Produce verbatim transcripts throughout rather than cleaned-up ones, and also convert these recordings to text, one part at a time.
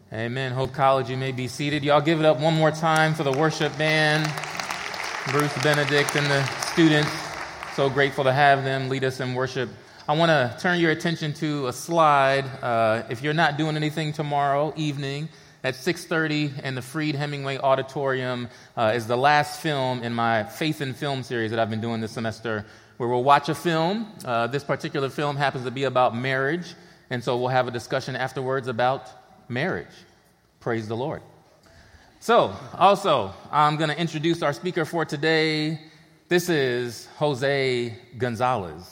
Amen. Hope College, you may be seated. Y'all give it up one more time for the worship band, Bruce Benedict and the students. So grateful to have them lead us in worship. I want to turn your attention to a slide. Uh, if you're not doing anything tomorrow evening at six thirty in the Freed Hemingway Auditorium uh, is the last film in my Faith in Film series that I've been doing this semester, where we'll watch a film. Uh, this particular film happens to be about marriage, and so we'll have a discussion afterwards about marriage. Praise the Lord. So, also, I'm going to introduce our speaker for today. This is Jose Gonzalez.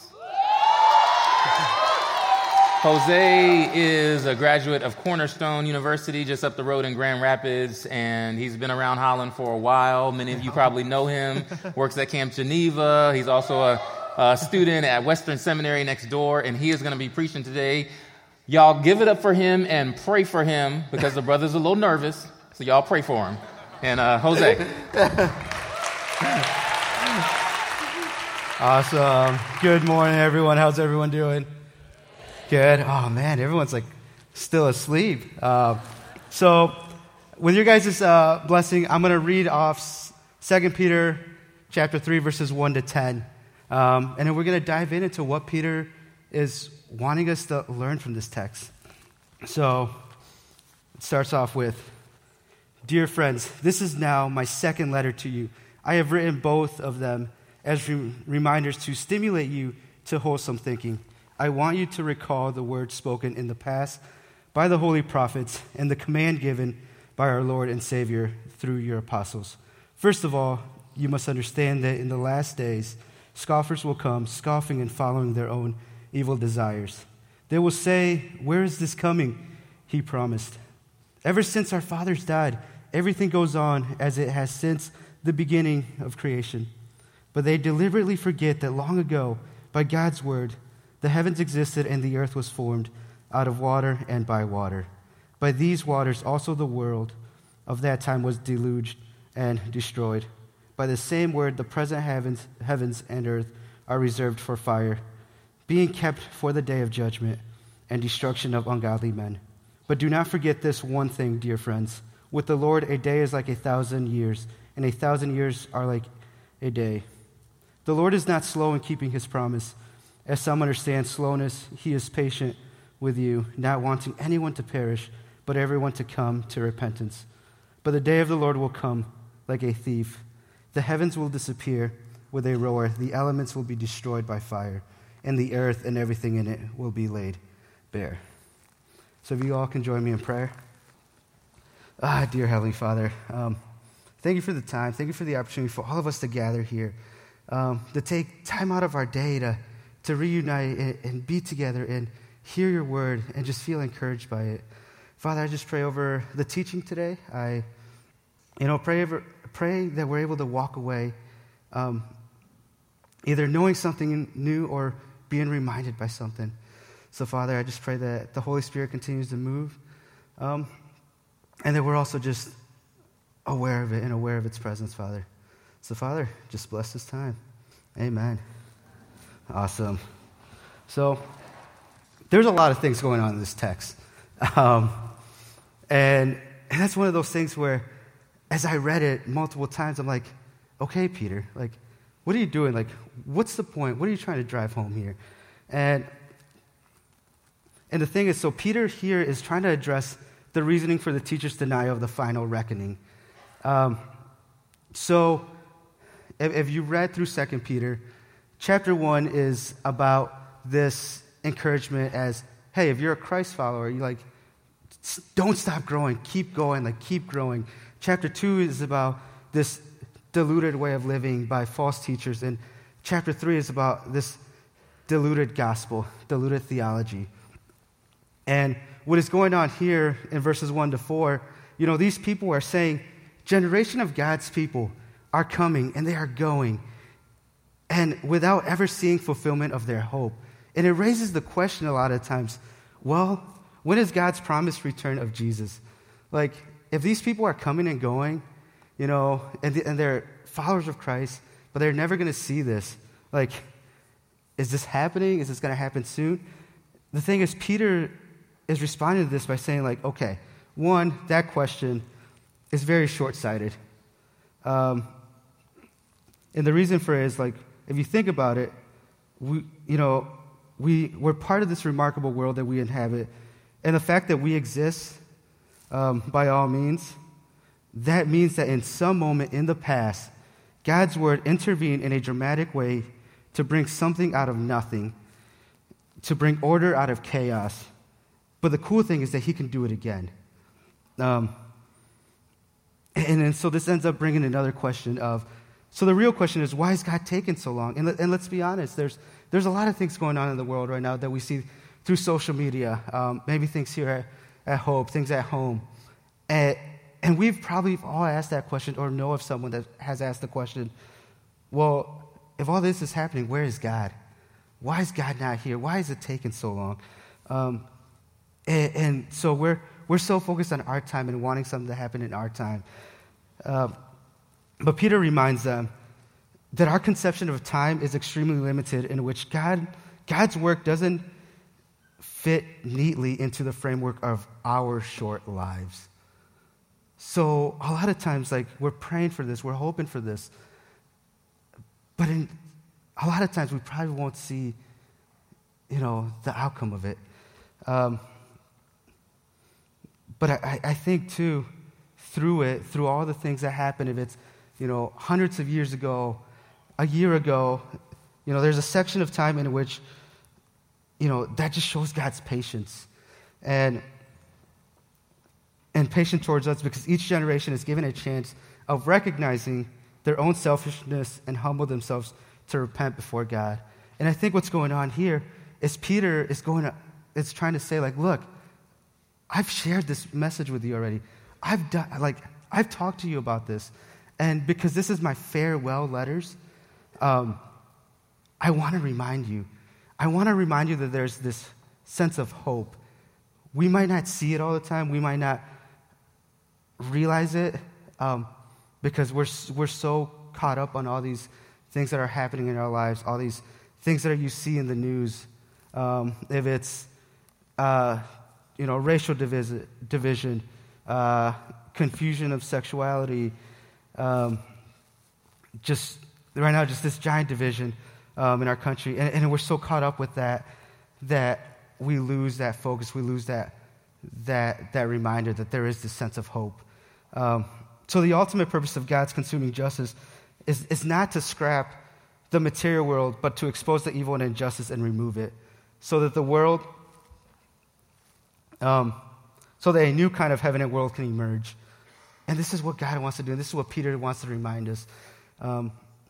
Jose is a graduate of Cornerstone University just up the road in Grand Rapids, and he's been around Holland for a while. Many of you probably know him. Works at Camp Geneva. He's also a, a student at Western Seminary next door, and he is going to be preaching today. Y'all give it up for him and pray for him because the brother's a little nervous, so y'all pray for him. And uh, Jose. Awesome. Good morning, everyone. How's everyone doing? Good. Oh, man, everyone's like still asleep. Uh, so with your guys' uh, blessing, I'm going to read off Second Peter chapter three, verses one to ten. Um, and then we're going to dive in into what Peter is wanting us to learn from this text. So it starts off with, "Dear friends, this is now my second letter to you. I have written both of them as re- reminders to stimulate you to wholesome thinking. I want you to recall the words spoken in the past by the holy prophets and the command given by our Lord and Savior through your apostles. First of all, you must understand that in the last days, scoffers will come, scoffing and following their own evil desires. They will say, 'Where is this coming?' He promised. Ever since our fathers died, everything goes on as it has since the beginning of creation. But they deliberately forget that long ago, by God's word, the heavens existed and the earth was formed out of water and by water. By these waters also the world of that time was deluged and destroyed. By the same word, the present heavens, heavens and earth are reserved for fire, being kept for the day of judgment and destruction of ungodly men. But do not forget this one thing, dear friends. With the Lord, a day is like a thousand years, and a thousand years are like a day. The Lord is not slow in keeping his promise, as some understand slowness. He is patient with you, not wanting anyone to perish, but everyone to come to repentance. But the day of the Lord will come like a thief. The heavens will disappear with a roar, the elements will be destroyed by fire, and the earth and everything in it will be laid bare." So if you all can join me in prayer. Ah, dear Heavenly Father, um, thank you for the time. Thank you for the opportunity for all of us to gather here, um, to take time out of our day to, to reunite and, and be together and hear your word and just feel encouraged by it. Father, I just pray over the teaching today. I, you know, pray, over, pray that we're able to walk away um, either knowing something new or being reminded by something. So, Father, I just pray that the Holy Spirit continues to move, um, and that we're also just aware of it and aware of its presence, Father. So, Father, just bless this time. Amen. Awesome. So, there's a lot of things going on in this text. Um, and, and that's one of those things where, as I read it multiple times, I'm like, okay, Peter, like, what are you doing? Like, what's the point? What are you trying to drive home here? And and the thing is, so Peter here is trying to address the reasoning for the teacher's denial of the final reckoning. Um, so if, if you read through Second Peter, chapter one is about this encouragement as, hey, if you're a Christ follower, you like, don't stop growing, keep going, like keep growing. Chapter two is about this diluted way of living by false teachers. And chapter three is about this diluted gospel, diluted theology. And what is going on here in verses one to four, you know, these people are saying, generation of God's people are coming and they are going, and without ever seeing fulfillment of their hope. And it raises the question a lot of times, well, when is God's promised return of Jesus? Like, if these people are coming and going, you know, and, the, and they're followers of Christ, but they're never going to see this, like, is this happening? Is this going to happen soon? The thing is, Peter is responding to this by saying, like, okay, one, that question is very short-sighted. Um, and the reason for it is, like, if you think about it, we, you know, we, we're part of this remarkable world that we inhabit. And the fact that we exist, um, by all means, that means that in some moment in the past, God's word intervened in a dramatic way to bring something out of nothing, to bring order out of chaos. But the cool thing is that he can do it again. Um, and, and so this ends up bringing another question of, so the real question is, why is God taking so long? And, and let's be honest, there's there's a lot of things going on in the world right now that we see through social media, um, maybe things here at, at Hope, things at home. And, and we've probably all asked that question or know of someone that has asked the question, well, if all this is happening, where is God? Why is God not here? Why is it taking so long? Um, and, and so we're we're so focused on our time and wanting something to happen in our time. Uh, but Peter reminds them that our conception of time is extremely limited, in which God God's work doesn't fit neatly into the framework of our short lives. So a lot of times, like, we're praying for this, we're hoping for this, but in a lot of times we probably won't see, you know, the outcome of it. Um, but I, I think, too, through it, through all the things that happen, if it's, you know, hundreds of years ago, a year ago, you know, there's a section of time in which, you know, that just shows God's patience. And and patient towards us, because each generation is given a chance of recognizing their own selfishness and humble themselves to repent before God. And I think what's going on here is Peter is going to, is trying to say, like, look, I've shared this message with you already. I've done, like, I've talked to you about this. And because this is my farewell letters, um, I want to remind you. I want to remind you that there's this sense of hope. We might not see it all the time. We might not realize it um, because we're we're so caught up on all these things that are happening in our lives, all these things that you see in the news. Um, if it's uh, you know racial divis- division, uh, confusion of sexuality, um, just right now, just this giant division um, in our country, and, and we're so caught up with that that we lose that focus, we lose that that that reminder that there is this sense of hope. Um, so the ultimate purpose of God's consuming justice is, is not to scrap the material world, but to expose the evil and injustice and remove it, so that the world, um, so that a new kind of heaven and world can emerge. And this is what God wants to do, and this is what Peter wants to remind us. Um,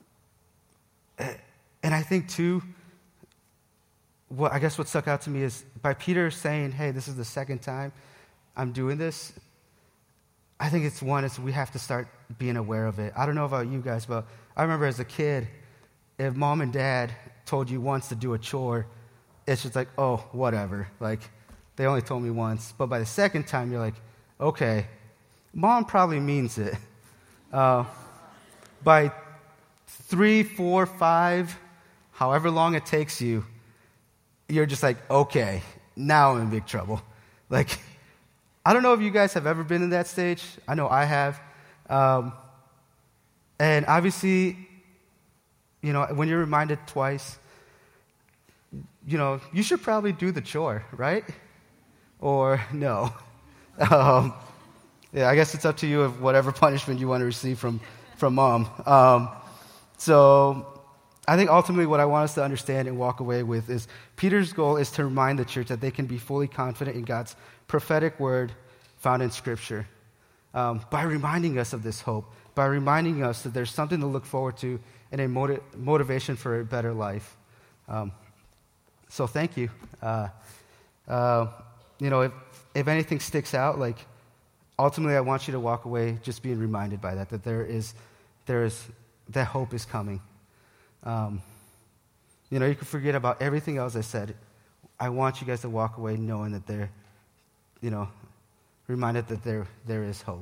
and I think, too, what I guess what stuck out to me is by Peter saying, hey, this is the second time I'm doing this, I think it's one, is we have to start being aware of it. I don't know about you guys, but I remember as a kid, if mom and dad told you once to do a chore, it's just like, oh, whatever. Like, they only told me once. But by the second time, you're like, okay, mom probably means it. Uh, by three, four, five, however long it takes you, you're just like, okay, now I'm in big trouble. Like, I don't know if you guys have ever been in that stage. I know I have. Um, and obviously, you know, when you're reminded twice, you know, you should probably do the chore, right? Or no. Um, yeah, I guess it's up to you of whatever punishment you want to receive from, from mom. Um, so I think ultimately what I want us to understand and walk away with is Peter's goal is to remind the church that they can be fully confident in God's prophetic word found in Scripture, um, by reminding us of this hope, by reminding us that there's something to look forward to and a motiv- motivation for a better life. Um, so thank you. Uh, uh, you know, if, if anything sticks out, like, ultimately I want you to walk away just being reminded by that, that there is, there is, that hope is coming. Um, you know, you can forget about everything else I said. I want you guys to walk away knowing that there, you know, reminded that there there is hope.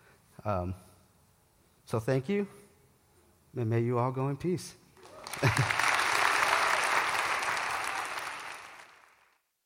Um, so thank you, and may you all go in peace.